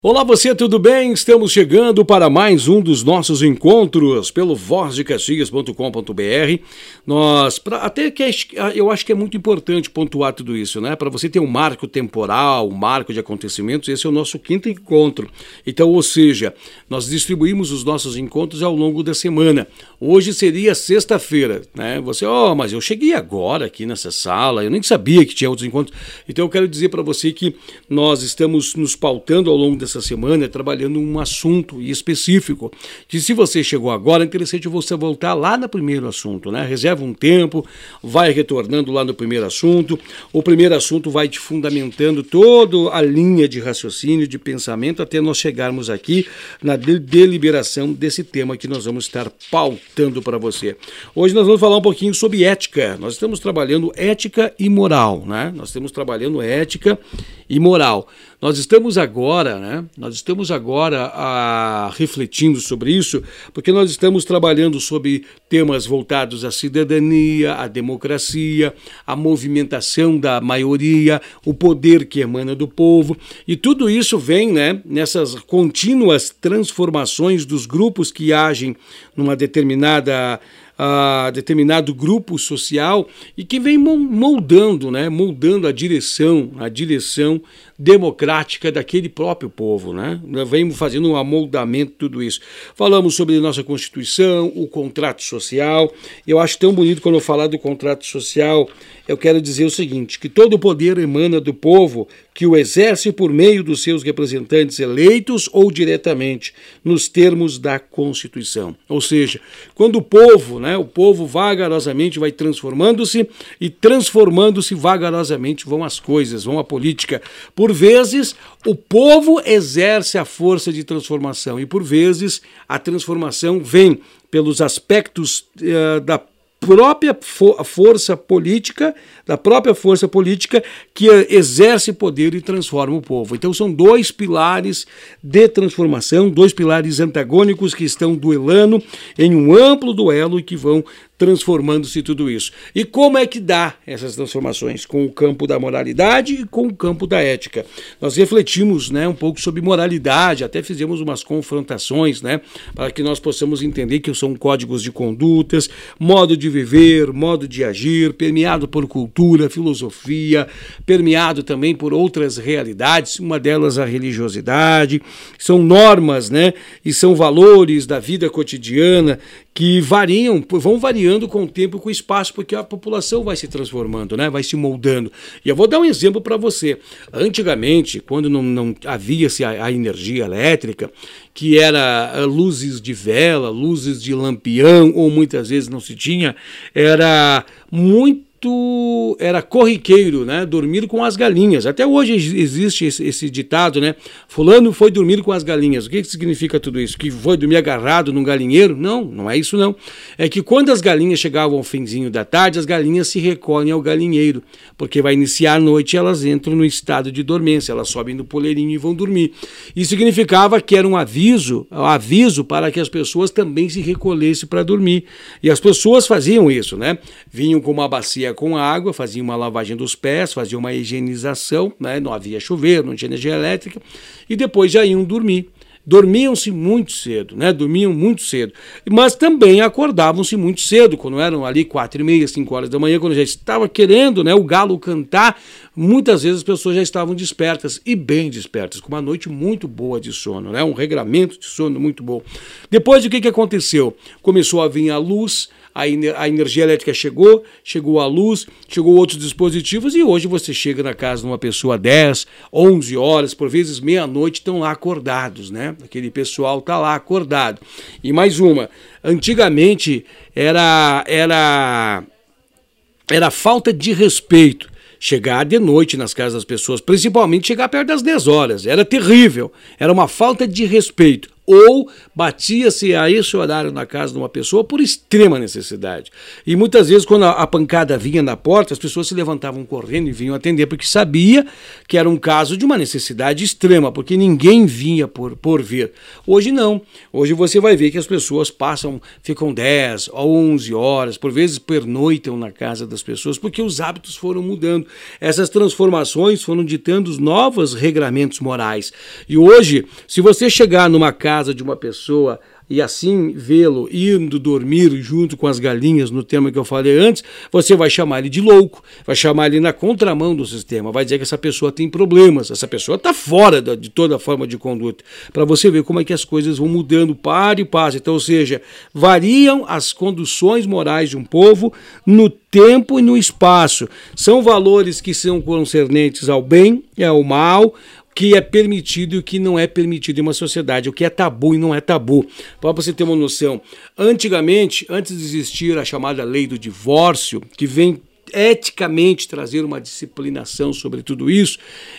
Olá você, tudo bem? Estamos chegando para mais um dos nossos encontros pelo vozdecaxias.com.br. Eu acho que é muito importante pontuar tudo isso, né? Para você ter um marco temporal, um marco de acontecimentos, esse é o nosso quinto encontro. Então, ou seja, nós distribuímos os nossos encontros ao longo da semana. Hoje seria sexta-feira, né? Você, mas eu cheguei agora aqui nessa sala, eu nem sabia que tinha outros encontros. Então eu quero dizer para você que nós estamos nos pautando ao longo dessa semana, trabalhando um assunto específico, que se você chegou agora, é interessante você voltar lá no primeiro assunto, né? Reserva um tempo, vai retornando lá no primeiro assunto, o primeiro assunto vai te fundamentando toda a linha de raciocínio, de pensamento, até nós chegarmos aqui na deliberação desse tema que nós vamos estar pautando para você. Hoje nós vamos falar um pouquinho sobre ética, nós estamos trabalhando ética e moral, né? Nós estamos trabalhando ética e moral. Nós estamos agora, né? Refletindo sobre isso, porque nós estamos trabalhando sobre temas voltados à cidadania, à democracia, à movimentação da maioria, o poder que emana do povo, e tudo isso vem, né, nessas contínuas transformações dos grupos que agem numa determinado grupo social e que vem moldando a direção democrática daquele próprio povo, né? Nós vemos fazendo um amoldamento de tudo isso. Falamos sobre nossa Constituição, o contrato social. Eu acho tão bonito quando eu falar do contrato social, eu quero dizer o seguinte, que todo o poder emana do povo que o exerce por meio dos seus representantes eleitos ou diretamente, nos termos da Constituição. Ou seja, quando o povo vagarosamente vai transformando-se e transformando-se vagarosamente vão as coisas, vão a política. Por vezes, o povo exerce a força de transformação e por vezes a transformação vem pelos aspectos da própria força política que exerce poder e transforma o povo. Então são dois pilares de transformação, dois pilares antagônicos que estão duelando em um amplo duelo e que vão transformando-se tudo isso. E como é que dá essas transformações? Com o campo da moralidade e com o campo da ética. Nós refletimos, né, um pouco sobre moralidade, até fizemos umas confrontações, né, para que nós possamos entender que são códigos de condutas, modo de viver, modo de agir, permeado por cultura, filosofia, permeado também por outras realidades, uma delas a religiosidade, são normas, né, e são valores da vida cotidiana que vão variando com o tempo e com o espaço, porque a população vai se transformando, né? Vai se moldando. E eu vou dar um exemplo para você. Antigamente, quando não havia-se a energia elétrica, que era luzes de vela, luzes de lampião, ou muitas vezes não se tinha, era corriqueiro, né? Dormir com as galinhas. Até hoje existe esse ditado, né? Fulano foi dormir com as galinhas. O que significa tudo isso? Que foi dormir agarrado num galinheiro? Não, não é isso não. É que quando as galinhas chegavam ao finzinho da tarde, as galinhas se recolhem ao galinheiro, porque vai iniciar a noite e elas entram no estado de dormência, elas sobem no poleirinho e vão dormir. Isso significava que era um aviso para que as pessoas também se recolhessem para dormir. E as pessoas faziam isso, né? Vinham com uma bacia com água, faziam uma lavagem dos pés, faziam uma higienização, né? Não havia chuveiro, não tinha energia elétrica, e depois já iam dormir. Dormiam-se muito cedo, né? Dormiam muito cedo, mas também acordavam-se muito cedo, quando eram ali 4h30, 5 horas da manhã, quando já estava querendo, né, o galo cantar, muitas vezes as pessoas já estavam despertas, e bem despertas, com uma noite muito boa de sono, né? Um regramento de sono muito bom. Depois o que aconteceu? Começou a vir a luz, a energia elétrica chegou a luz, chegou outros dispositivos e hoje você chega na casa de uma pessoa 10, 11 horas, por vezes meia-noite, estão lá acordados, né? Aquele pessoal está lá acordado. E mais uma, antigamente era falta de respeito chegar de noite nas casas das pessoas, principalmente chegar perto das 10 horas, era terrível, era uma falta de respeito. ou batia-se a esse horário na casa de uma pessoa por extrema necessidade. E muitas vezes, quando a pancada vinha na porta, as pessoas se levantavam correndo e vinham atender, porque sabia que era um caso de uma necessidade extrema, porque ninguém vinha por vir. Hoje não. Hoje você vai ver que as pessoas ficam 10 ou 11 horas, por vezes pernoitam na casa das pessoas, porque os hábitos foram mudando. Essas transformações foram ditando novos regramentos morais. E hoje, se você chegar numa casa de uma pessoa e assim vê-lo indo dormir junto com as galinhas, no tema que eu falei antes, você vai chamar ele de louco, vai chamar ele na contramão do sistema, vai dizer que essa pessoa tem problemas, essa pessoa está fora de toda forma de conduta, para você ver como é que as coisas vão mudando para e passo. Então, ou seja, variam as conduções morais de um povo no tempo e no espaço. São valores que são concernentes ao bem e ao mal, o que é permitido e o que não é permitido em uma sociedade, o que é tabu e não é tabu. Para você ter uma noção, antigamente, antes de existir a chamada lei do divórcio, que vem eticamente trazer uma disciplinação sobre tudo isso,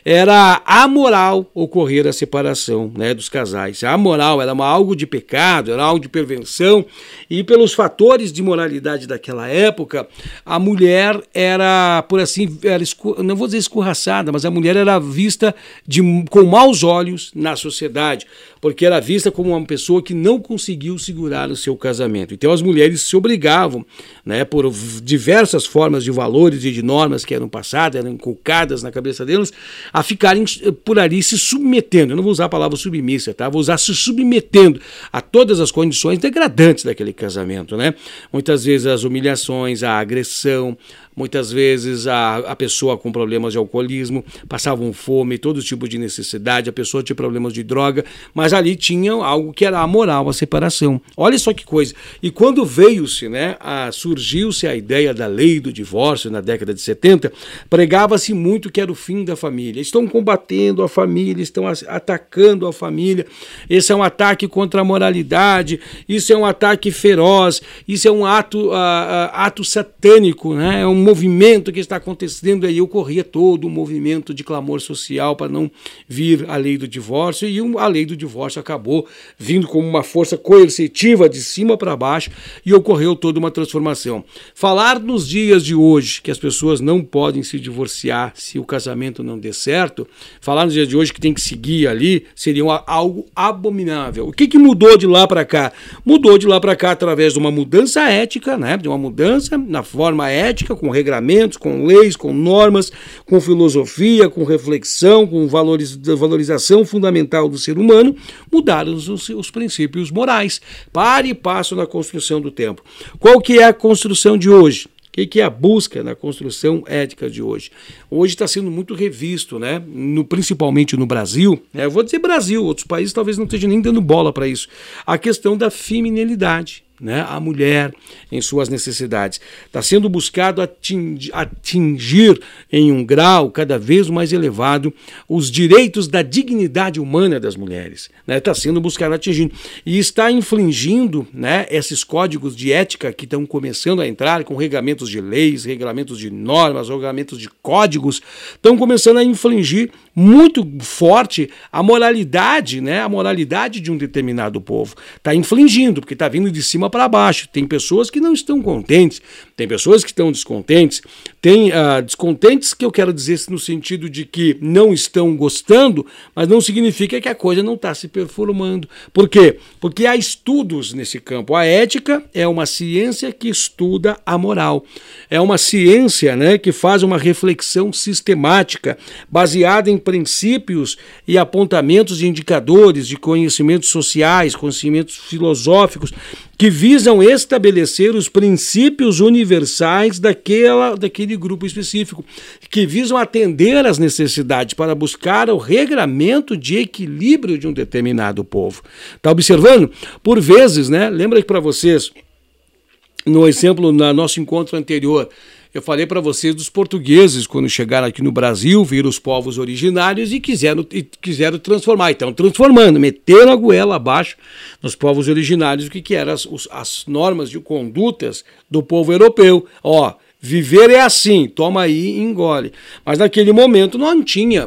era amoral ocorrer a separação, né, dos casais. A amoral era algo de pecado, era algo de perversão, e pelos fatores de moralidade daquela época, a mulher era, por assim, não vou dizer escorraçada, mas a mulher era vista com maus olhos na sociedade, porque era vista como uma pessoa que não conseguiu segurar o seu casamento. Então as mulheres se obrigavam, né, por diversas formas de valores e de normas que eram passadas, eram inculcadas na cabeça deles, a ficarem por ali se submetendo. Eu não vou usar a palavra submissa, tá? Vou usar se submetendo a todas as condições degradantes daquele casamento, né? Muitas vezes as humilhações, a agressão, muitas vezes a pessoa com problemas de alcoolismo, passavam fome, todo tipo de necessidade, a pessoa tinha problemas de droga, mas ali tinha algo que era amoral, a separação. Olha só que coisa. E quando veio-se, né, surgiu-se a ideia da lei do divórcio na década de 70, pregava-se muito que era o fim da família. Estão combatendo a família, estão atacando a família, esse é um ataque contra a moralidade, isso é um ataque feroz, isso é um ato satânico, né? É um movimento que está acontecendo aí. Ocorria todo um movimento de clamor social para não vir a lei do divórcio, e a lei do divórcio acabou vindo como uma força coercitiva de cima para baixo, e ocorreu toda uma transformação. Falar nos dias de hoje que as pessoas não podem se divorciar se o casamento não der certo, falar nos dias de hoje que tem que seguir ali, seria algo abominável. O que mudou de lá para cá? Mudou de lá para cá através de uma mudança ética, né? De uma mudança na forma ética, com regramentos, com leis, com normas, com filosofia, com reflexão, com valorização fundamental do ser humano. Mudaram os princípios morais, para e passo na construção do tempo. Qual que é a construção de hoje? O que é a busca na construção ética de hoje? Hoje está sendo muito revisto, né? Principalmente no Brasil, né? Eu vou dizer Brasil, outros países talvez não estejam nem dando bola para isso, a questão da feminilidade, né? A mulher em suas necessidades. Está sendo buscado atingir em um grau cada vez mais elevado os direitos da dignidade humana das mulheres. Né? Está sendo buscado atingir. E está infringindo, né, esses códigos de ética que estão começando a entrar com regulamentos de leis, regulamentos de normas, regulamentos de códigos, estão começando a infringir muito forte a moralidade, né? A moralidade de um determinado povo. Está infringindo, porque está vindo de cima para baixo. Tem pessoas que não estão contentes, tem pessoas que estão descontentes, tem descontentes que eu quero dizer no sentido de que não estão gostando, mas não significa que a coisa não está se performando. Por quê? Porque há estudos nesse campo. A ética é uma ciência que estuda a moral. É uma ciência, né, que faz uma reflexão sistemática, baseada em princípios e apontamentos de indicadores de conhecimentos sociais, conhecimentos filosóficos, que visam estabelecer os princípios universais daquele grupo específico, que visam atender às necessidades para buscar o regramento de equilíbrio de um determinado povo. Está observando? Por vezes, né? Lembra que para vocês, no exemplo, no nosso encontro anterior, eu falei para vocês dos portugueses, quando chegaram aqui no Brasil, viram os povos originários e quiseram transformar. Então, transformando, meteram a goela abaixo nos povos originários, o que eram as normas de condutas do povo europeu. Ó, viver é assim, toma aí e engole. Mas naquele momento não tinha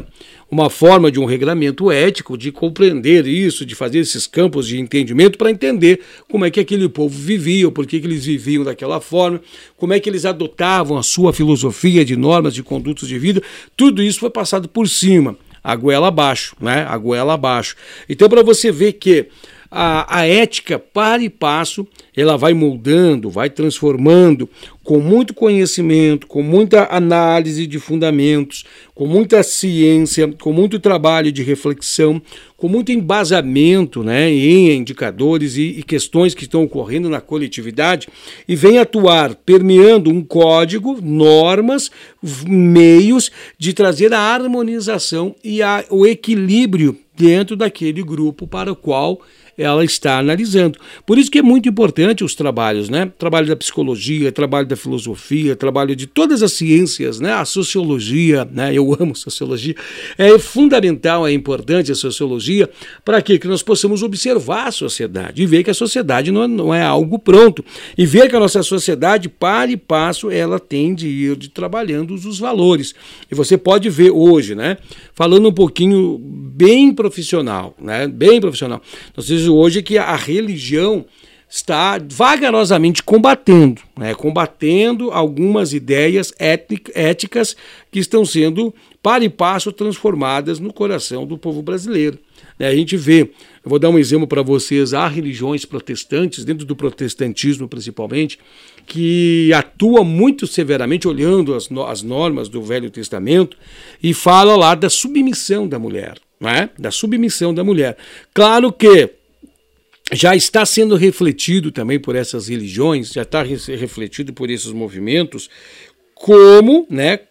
uma forma de um regramento ético, de compreender isso, de fazer esses campos de entendimento para entender como é que aquele povo vivia, por que eles viviam daquela forma, como é que eles adotavam a sua filosofia de normas, de condutas de vida. Tudo isso foi passado por cima, a goela abaixo, né? A goela abaixo. Então, para você ver que a ética, para e passo, ela vai moldando, vai transformando, com muito conhecimento, com muita análise de fundamentos, com muita ciência, com muito trabalho de reflexão, com muito embasamento, né, em indicadores e questões que estão ocorrendo na coletividade, e vem atuar permeando um código, normas, meios de trazer a harmonização e o equilíbrio dentro daquele grupo para o qual ela está analisando. Por isso que é muito importante os trabalhos, né? Trabalho da psicologia, trabalho da filosofia, trabalho de todas as ciências, né? A sociologia, né? Eu amo sociologia. É fundamental, é importante a sociologia para quê? Que nós possamos observar a sociedade e ver que a sociedade não é algo pronto e ver que a nossa sociedade, para e passo, ela tem de ir trabalhando os valores. E você pode ver hoje, né? Falando um pouquinho bem profissional, né? Bem profissional. Nós temos hoje que a religião está vagarosamente combatendo, né? Combatendo algumas ideias éticas que estão sendo, para e passo, transformadas no coração do povo brasileiro. A gente vê, eu vou dar um exemplo para vocês, há religiões protestantes, dentro do protestantismo principalmente, que atua muito severamente olhando as normas do Velho Testamento e fala lá da submissão da mulher, né? Da submissão da mulher. Claro que já está sendo refletido também por essas religiões, já está refletido por esses movimentos, como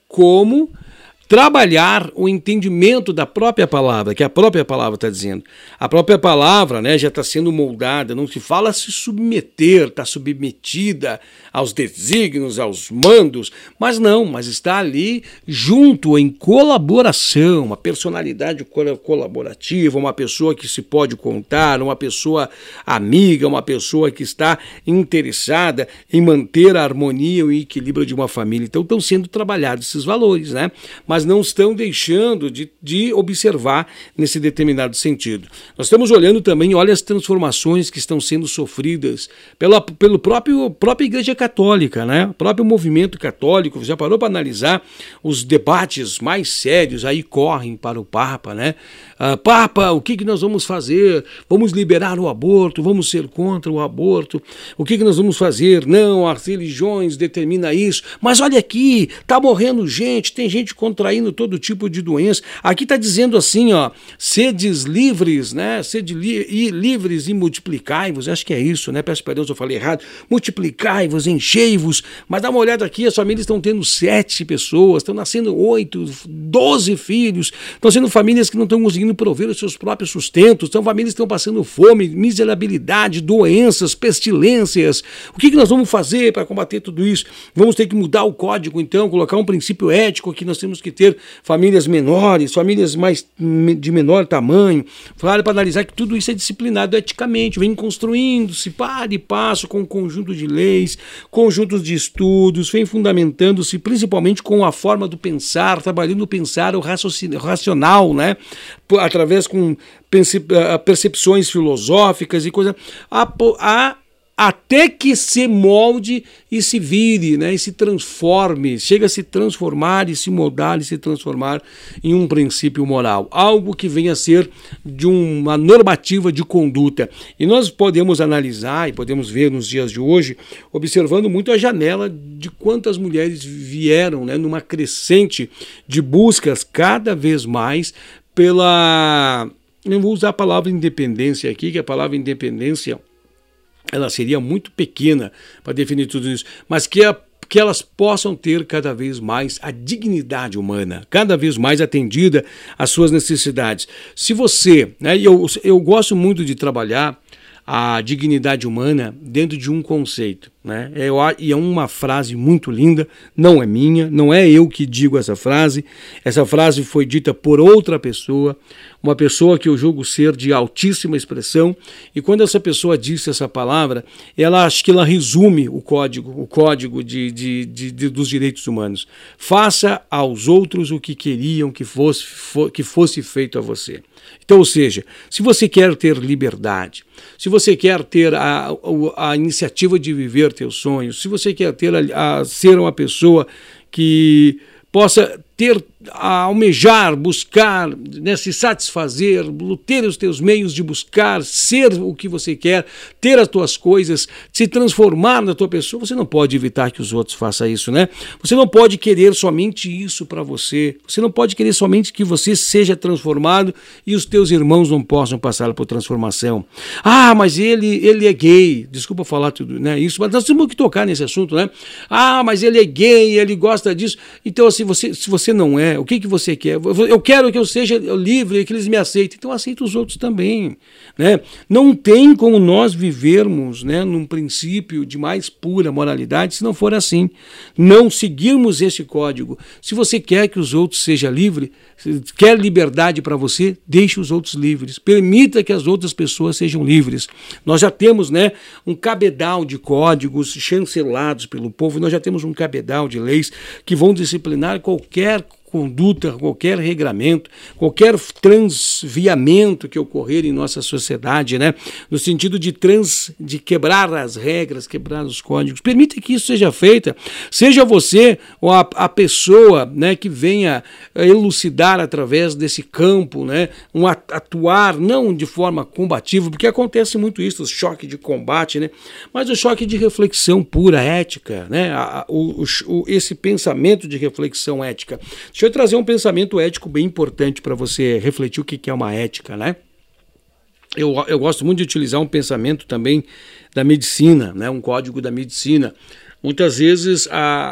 trabalhar o entendimento da própria palavra, que a própria palavra está dizendo. A própria palavra, né, já está sendo moldada, não se fala se submeter, está submetida aos desígnios, aos mandos, mas está ali junto, em colaboração, uma personalidade colaborativa, uma pessoa que se pode contar, uma pessoa amiga, uma pessoa que está interessada em manter a harmonia e o equilíbrio de uma família. Então estão sendo trabalhados esses valores, né? Mas não estão deixando de observar nesse determinado sentido. Nós estamos olhando também, olha as transformações que estão sendo sofridas pela própria Igreja Católica, né? O próprio movimento católico. Já parou para analisar os debates mais sérios aí correm para o Papa, né? Papa, o que nós vamos fazer? Vamos liberar o aborto? Vamos ser contra o aborto? O que nós vamos fazer? Não, as religiões determinam isso. Mas olha aqui, tá morrendo gente, tem gente contraindo todo tipo de doença. Aqui está dizendo assim, ó, sedes livres, né? Livres e multiplicai-vos. Acho que é isso, né? Peço perdão se eu falei errado. Multiplicai-vos, enchei-vos. Mas dá uma olhada aqui, as famílias estão tendo 7 pessoas, estão nascendo 8, 12 filhos, estão sendo famílias que não estão conseguindo prover os seus próprios sustentos, são famílias que estão passando fome, miserabilidade, doenças, pestilências. O que nós vamos fazer para combater tudo isso? Vamos ter que mudar o código, então, colocar um princípio ético que nós temos que ter famílias menores, famílias de menor tamanho. Para analisar que tudo isso é disciplinado eticamente, vem construindo-se para e passo com um conjunto de leis, conjuntos de estudos, vem fundamentando-se principalmente com a forma do pensar, trabalhando o pensar, o racional, né? Através com percepções filosóficas e coisas, até que se molde e se vire, né, e se transforme, chega a se transformar e se moldar e se transformar em um princípio moral, algo que venha a ser de uma normativa de conduta. E nós podemos analisar e podemos ver nos dias de hoje, observando muito a janela de quantas mulheres vieram, né, numa crescente de buscas cada vez mais eu vou usar a palavra independência aqui, que a palavra independência ela seria muito pequena para definir tudo isso, mas que elas possam ter cada vez mais a dignidade humana, cada vez mais atendida às suas necessidades. Se você, né, eu gosto muito de trabalhar a dignidade humana dentro de um conceito, né? E é uma frase muito linda, não é minha, não é eu que digo essa frase foi dita por outra pessoa, uma pessoa que eu julgo ser de altíssima expressão, e quando essa pessoa disse essa palavra, acho que ela resume o código dos direitos humanos. Faça aos outros o que queriam que fosse feito a você. Então, ou seja, se você quer ter liberdade, se você quer ter a iniciativa de viver teus sonhos, se você quer ser uma pessoa que possa almejar, buscar, né, se satisfazer, ter os teus meios de buscar, ser o que você quer, ter as tuas coisas, se transformar na tua pessoa, você não pode evitar que os outros façam isso, né? Você não pode querer somente isso para você, você não pode querer somente que você seja transformado e os teus irmãos não possam passar por transformação. Ah, mas ele é gay, desculpa falar tudo, né, isso, mas nós temos que tocar nesse assunto, né? Ah, mas ele é gay, ele gosta disso. Então, assim, se você não é, o que você quer? Eu quero que eu seja livre, que eles me aceitem. Então aceita os outros também, né? Não tem como nós vivermos, né, num princípio de mais pura moralidade se não for assim. Não seguirmos esse código. Se você quer que os outros sejam livres, quer liberdade para você, deixe os outros livres. Permita que as outras pessoas sejam livres. Nós já temos, né, um cabedal de códigos chancelados pelo povo, nós já temos um cabedal de leis que vão disciplinar qualquer conduta, qualquer regramento, qualquer transviamento que ocorrer em nossa sociedade, né? No sentido de quebrar as regras, quebrar os códigos. Permita que isso seja feito. Seja você ou a pessoa, né, que venha elucidar através desse campo, né, atuar não de forma combativa, porque acontece muito isso, o choque de combate, né, mas o choque de reflexão pura, ética, né, esse pensamento de reflexão ética. Deixa eu trazer um pensamento ético bem importante para você refletir o que é uma ética, né? Eu gosto muito de utilizar um pensamento também da medicina, né? Um código da medicina. Muitas vezes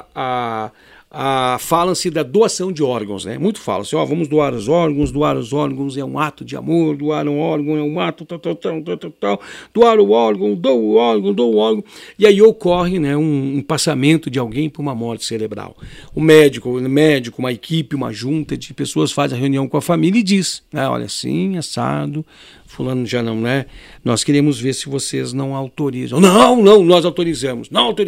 falam-se da doação de órgãos, né? Muito falam-se, vamos doar os órgãos é um ato de amor, doar um órgão é um ato tal, doar o órgão, dou o órgão, e aí ocorre, né, um passamento de alguém por uma morte cerebral. O médico, uma equipe, uma junta de pessoas faz a reunião com a família e diz, né, olha, assim, assado, fulano já não, né? Nós queremos ver se vocês não autorizam. Não, nós autorizamos.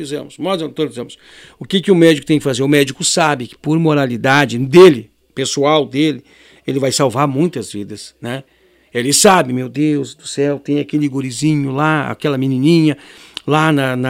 O que o médico tem que fazer? O médico sabe que por moralidade dele, pessoal dele, ele vai salvar muitas vidas, né? Ele sabe, meu Deus do céu, tem aquele gurizinho lá, aquela menininha lá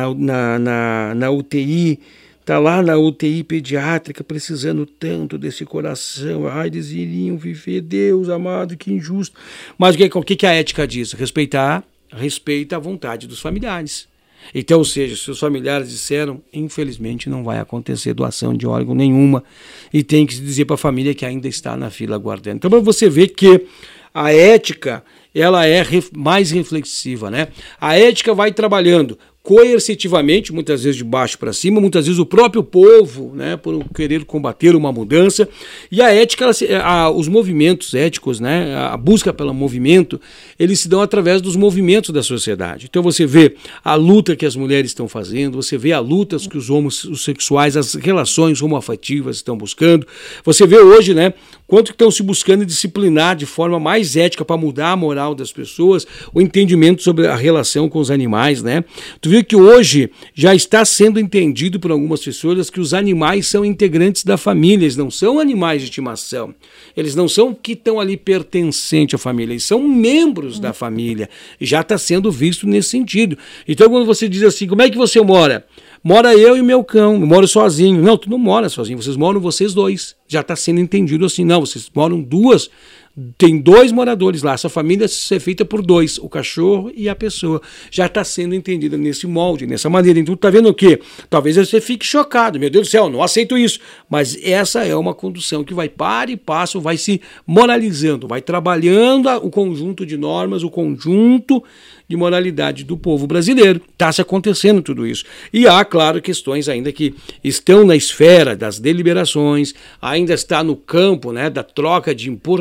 na UTI, está lá na UTI pediátrica precisando tanto desse coração. Ai, eles iriam viver, Deus amado, que injusto. Mas o que a ética diz? Respeita a vontade dos familiares. Então, ou seja, se os familiares disseram, infelizmente não vai acontecer doação de órgão nenhuma, e tem que se dizer para a família que ainda está na fila aguardando. Então, para você ver que a ética, ela é mais reflexiva, né? A ética vai trabalhando coercitivamente, muitas vezes de baixo para cima, muitas vezes o próprio povo, né, por querer combater uma mudança, e a ética, os movimentos éticos, né, a busca pelo movimento, eles se dão através dos movimentos da sociedade. Então você vê a luta que as mulheres estão fazendo, você vê a luta que os homossexuais, as relações homoafetivas estão buscando, você vê hoje, né, quanto estão se buscando disciplinar de forma mais ética para mudar a moral das pessoas, o entendimento sobre a relação com os animais, né? Tu viu que hoje já está sendo entendido por algumas pessoas que os animais são integrantes da família, eles não são animais de estimação, eles não são que estão ali pertencentes à família, eles são membros da família, e já está sendo visto nesse sentido. Então quando você diz assim, como é que você mora? Mora eu e meu cão, eu moro sozinho. Não, tu não mora sozinho, vocês moram vocês dois. Já está sendo entendido assim, não, vocês moram duas, tem dois moradores lá, essa família é feita por dois, o cachorro e a pessoa. Já está sendo entendida nesse molde, nessa maneira. Então, tá vendo o quê? Talvez você fique chocado, meu Deus do céu, não aceito isso. Mas essa é uma condução que vai para e passo, vai se moralizando, vai trabalhando o conjunto de normas, o conjunto de moralidade do povo brasileiro. Está se acontecendo tudo isso. E há, claro, questões ainda que estão na esfera das deliberações, ainda está no campo, né, da troca de empurra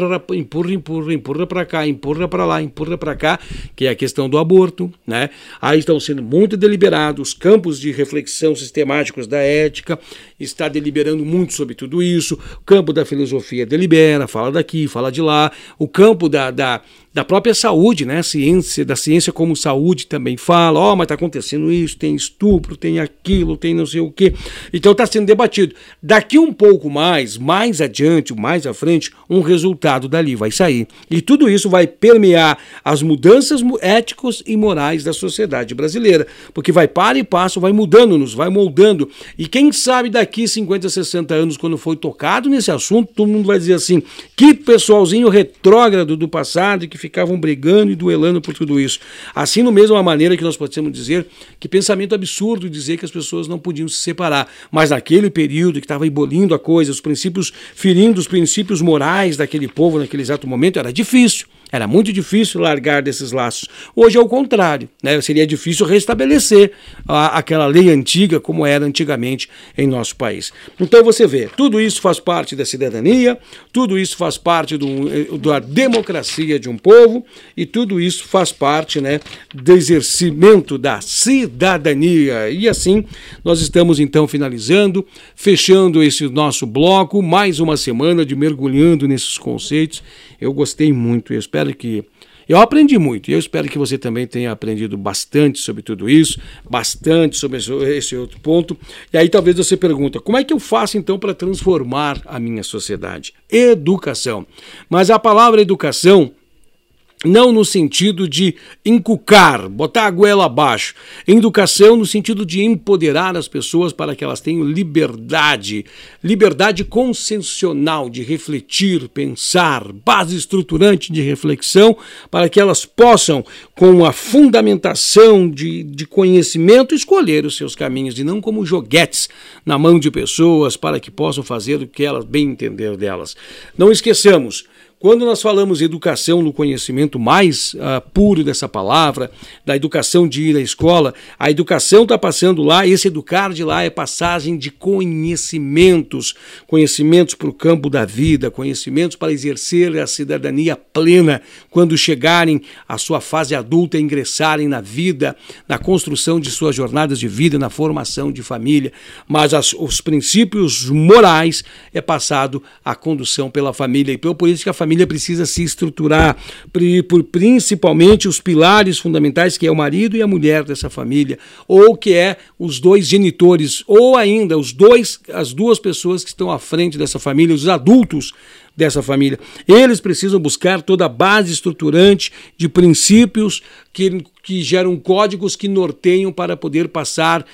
empurra para cá, empurra para lá, empurra para cá, que é a questão do aborto, né? Aí estão sendo muito deliberados, os campos de reflexão sistemáticos da ética está deliberando muito sobre tudo isso, o campo da filosofia delibera, fala daqui, fala de lá, o campo da própria saúde, né? Da ciência como saúde também fala, mas está acontecendo isso, tem estupro, tem aquilo, tem não sei o quê. Então está sendo debatido. Daqui um pouco mais adiante, mais à frente, um resultado dali vai sair. E tudo isso vai permear as mudanças éticas e morais da sociedade brasileira, porque vai para e passo, vai mudando-nos, vai moldando. E quem sabe daqui 50, 60 anos, quando foi tocado nesse assunto, todo mundo vai dizer assim, que pessoalzinho retrógrado do passado, que ficavam brigando e duelando por tudo isso. Assim, no mesma maneira que nós podemos dizer que pensamento absurdo dizer que as pessoas não podiam se separar, mas naquele período que estava ebolindo a coisa, os princípios, ferindo os princípios morais daquele povo naquele exato momento, era difícil. Era muito difícil largar desses laços. Hoje é o contrário, né? Seria difícil restabelecer aquela lei antiga como era antigamente em nosso país. Então você vê, tudo isso faz parte da cidadania, tudo isso faz parte da democracia de um povo e tudo isso faz parte, né, do exercimento da cidadania. E assim nós estamos então finalizando, fechando esse nosso bloco, mais uma semana de mergulhando nesses conceitos. Eu gostei muito, eu aprendi muito, e eu espero que você também tenha aprendido bastante sobre tudo isso, bastante sobre esse outro ponto. E aí talvez você pergunta, como é que eu faço então para transformar a minha sociedade? Educação. Mas a palavra educação não no sentido de encucar, botar a goela abaixo. Educação no sentido de empoderar as pessoas para que elas tenham liberdade consciencial de refletir, pensar, base estruturante de reflexão, para que elas possam, com a fundamentação de conhecimento, escolher os seus caminhos, e não como joguetes na mão de pessoas para que possam fazer o que elas bem entender delas. Não esqueçamos, quando nós falamos de educação no conhecimento mais puro dessa palavra, da educação de ir à escola, a educação está passando lá, esse educar de lá é passagem de conhecimentos para o campo da vida, conhecimentos para exercer a cidadania plena quando chegarem à sua fase adulta, ingressarem na vida, na construção de suas jornadas de vida, na formação de família. Mas os princípios morais é passado a condução pela família, e por isso que a família precisa se estruturar, principalmente os pilares fundamentais, que é o marido e a mulher dessa família, ou que é os dois genitores, ou ainda as duas pessoas que estão à frente dessa família, os adultos dessa família. Eles precisam buscar toda a base estruturante de princípios que geram códigos que norteiam para poder passar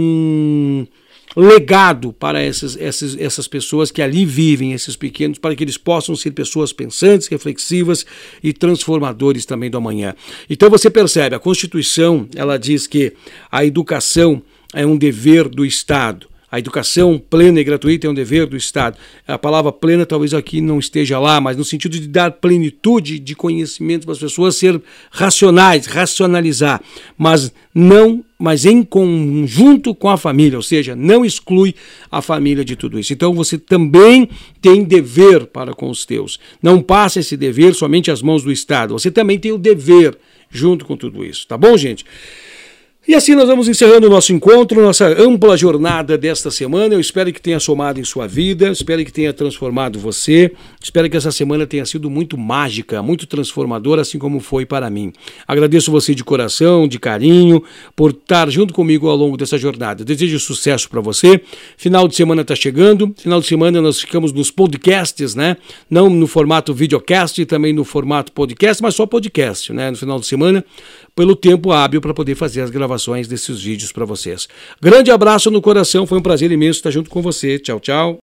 um legado para essas pessoas que ali vivem, esses pequenos, para que eles possam ser pessoas pensantes, reflexivas e transformadores também do amanhã. Então você percebe, a Constituição, ela diz que a educação é um dever do Estado. A educação plena e gratuita é um dever do Estado. A palavra plena talvez aqui não esteja lá, mas no sentido de dar plenitude de conhecimento para as pessoas, ser racionais, racionalizar, mas em conjunto com a família, ou seja, não exclui a família de tudo isso. Então você também tem dever para com os teus. Não passa esse dever somente às mãos do Estado. Você também tem o dever junto com tudo isso. Tá bom, gente? E assim nós vamos encerrando o nosso encontro, nossa ampla jornada desta semana. Eu espero que tenha somado em sua vida, espero que tenha transformado você, espero que essa semana tenha sido muito mágica, muito transformadora, assim como foi para mim. Agradeço você de coração, de carinho, por estar junto comigo ao longo dessa jornada. Desejo sucesso para você. Final de semana está chegando, final de semana nós ficamos nos podcasts, né? Não no formato videocast, também no formato podcast, mas só podcast, né? No final de semana, pelo tempo hábil para poder fazer as gravações desses vídeos para vocês. Grande abraço no coração, foi um prazer imenso estar junto com você. Tchau, tchau.